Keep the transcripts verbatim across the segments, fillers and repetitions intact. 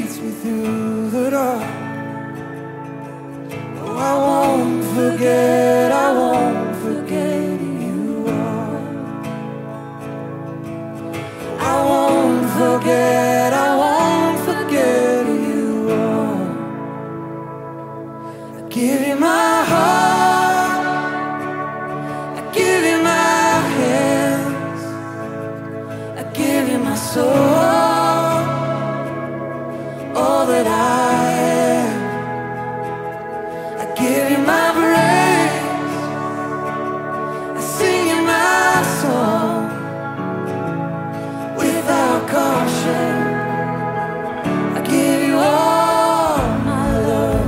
leads me through the dark. Oh, I won't forget, I won't forget who you are. I won't forget, I won't forget who you are. I give you my heart, I give you my hands, I give you my soul, all that I am. I give you my praise, I sing you my song. Without caution, I give you all my love.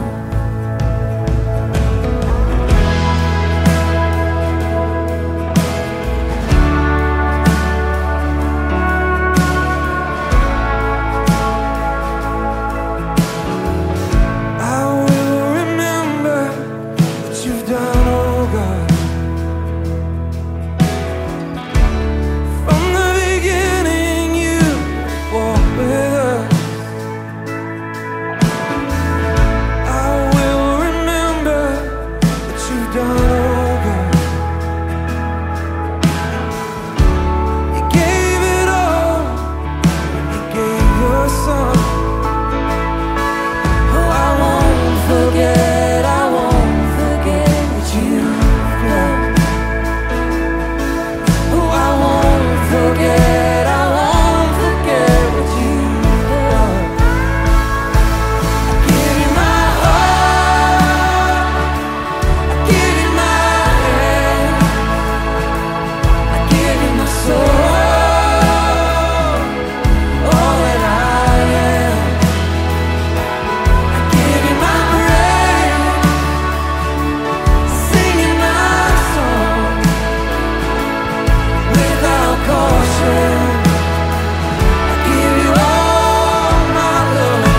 I will remember what you've done, oh God. From the beginning you walked with us. I will remember what you've done, oh God. You gave it all when you gave your son. Oh, I won't forget, I won't forget what you've done. Oh, I won't forget, I won't forget what you've done. I give you my heart, I give you my hands, I give you my soul, all that I am. I give you my praise, singing my song. Without caution, I give you all my love.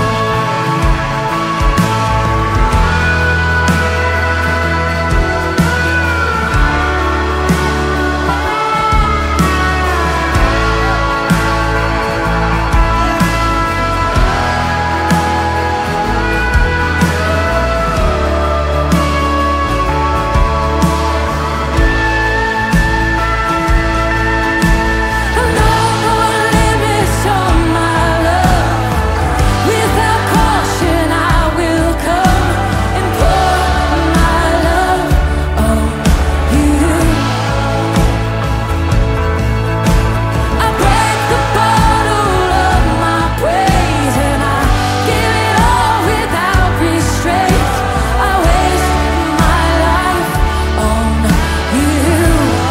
No limits on my love. Without caution, I will come and pour my love on you. I break the bottle of my praise and I give it all without restraint. I waste my life on you.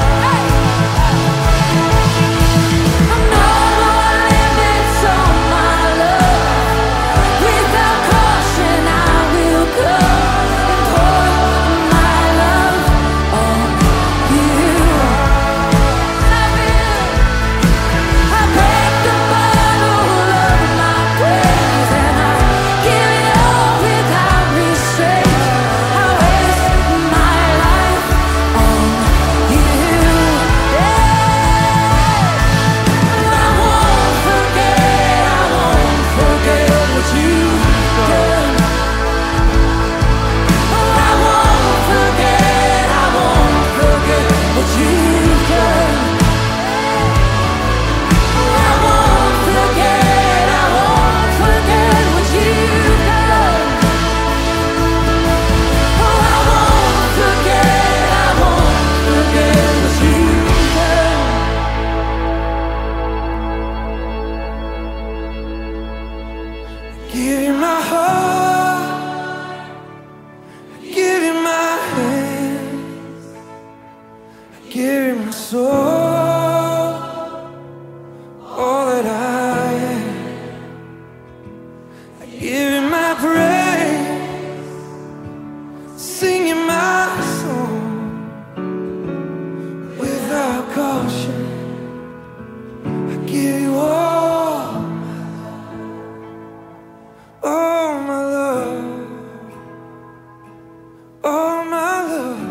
No more limits on my love. Without caution, I will come and pour my love on you. I will. I break the bottle of my praise and I give it all without restraint. I waste my life on you. I won't forget, I won't forget what you've done. Oh, I won't forget, I won't forget what you've done. Oh, I won't forget, I won't forget what you've done. Oh, I won't forget, I won't forget what you've done. Give you my heart, give you my hands, give you my soul, all that I am. I give you my praise, sing you my song. Without caution, I give you all, all my love, all my love,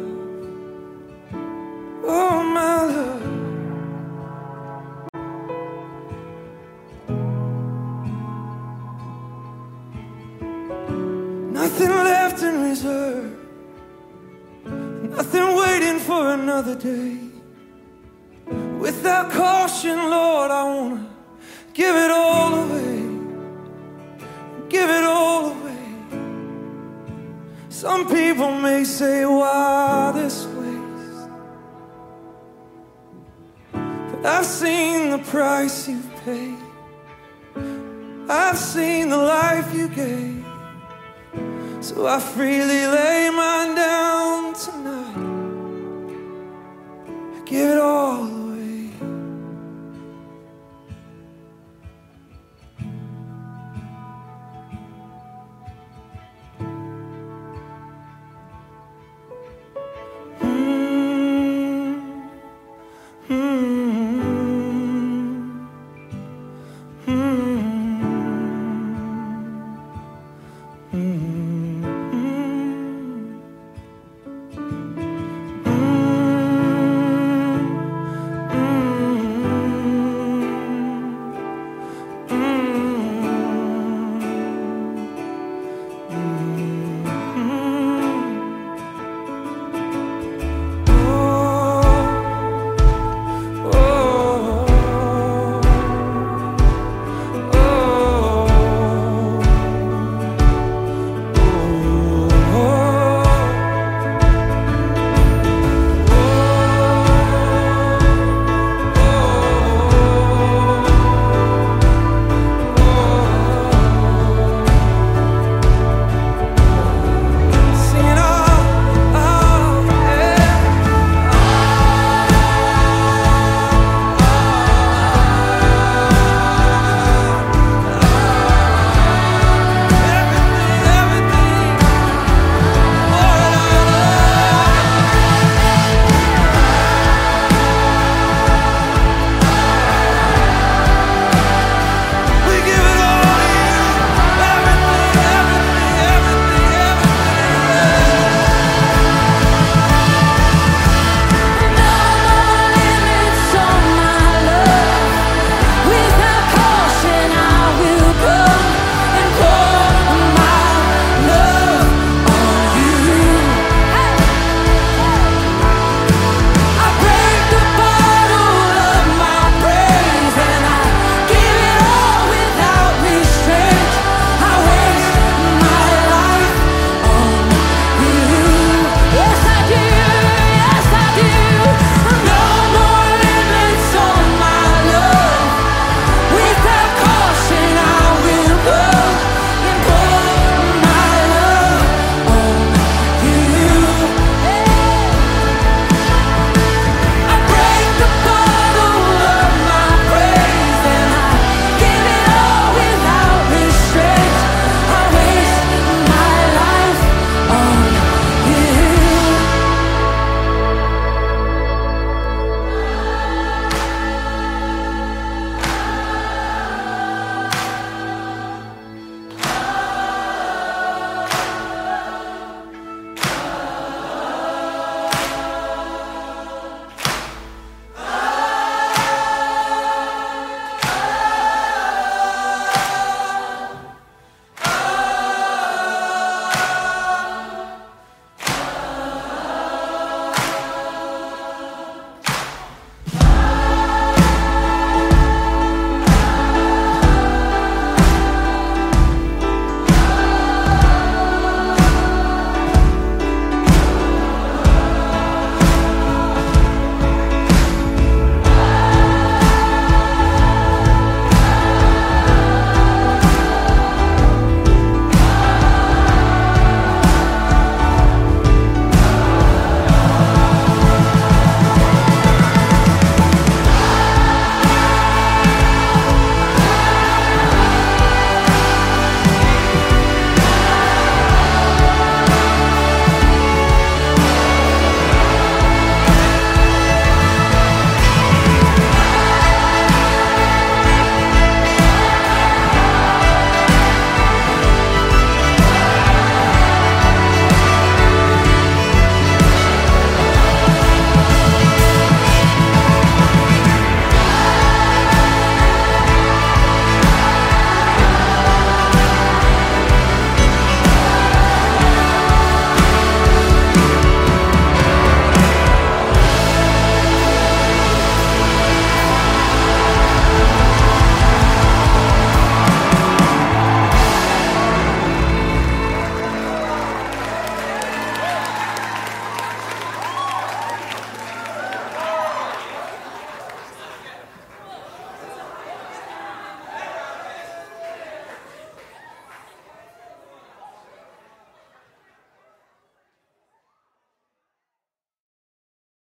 all my love. nothing left in reserve, nothing waiting for another day. Without caution, Lord, I wanna give it all away, give it all away. Some people may say, why this waste? But I've seen the price you've paid, I've seen the life you gave. So I freely lay mine down tonight, I give it all away.